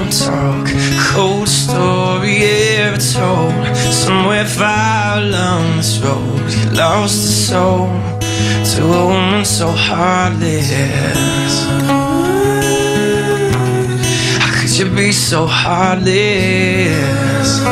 and talk. Cold story ever told. Somewhere far along this road, you lost a soul to a woman so heartless. How could you be so heartless?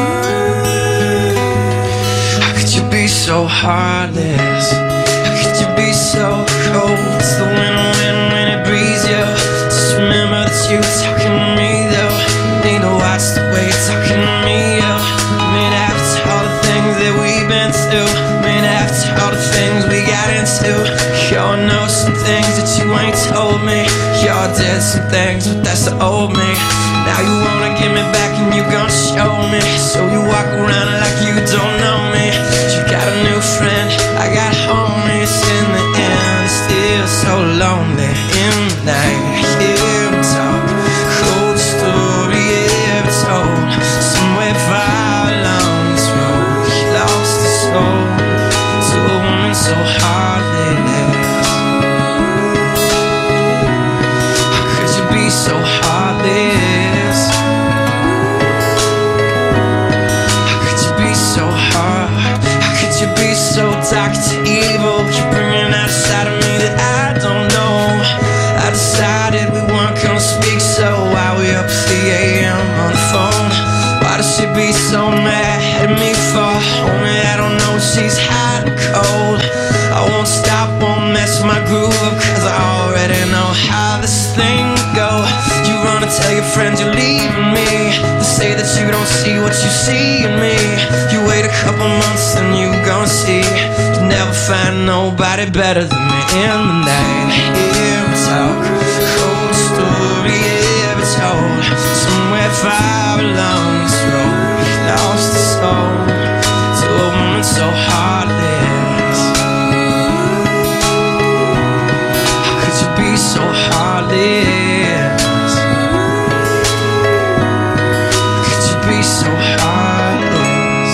How could you be so heartless? How could you be so cold? It's the wind when it breathes you. Just remember that you were talking to me though. Need to watch the way you're talking to me, yo. Mean after all the things that we've been through, mean after all the things we got into. Y'all know some things that you ain't told me. Y'all did some things, but that's the old me. Now you wanna give me back and you gon' show me. So you walk around like you don't know me. You got a new friend, I got homies. In the end, it's still so lonely. In the night, I hear them talk. Cold story ever told. Somewhere far along this road, he lost his soul to a woman so heartless. How could you be so heartless? How could you be so hard? How could you be so dark to evil? You're bringing out a side of me that I don't know. I decided we weren't gonna speak, so while we up 3 a.m. on the phone, why does she be so mad at me for? Homie, I don't know, she's hot and cold. I won't stop, won't mess with my groove up, cause I already know how this thing go. You run and tell your friends you're leaving me. They say that you don't see what you see in me. You wait a couple months and you gon' see. You never find nobody better than me. In the night, I hear them talk. Cold story ever told. Somewhere far along this road, he lost his soul to a woman so heartless. How could you be so heartless? How could you be so heartless?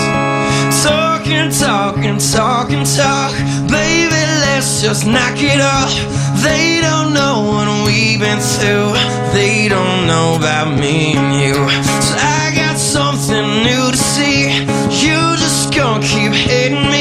Talk, baby, let's just knock it off. They don't know what we've been through. They don't know about me and you. So I got something new to see. You just gonna keep hating me.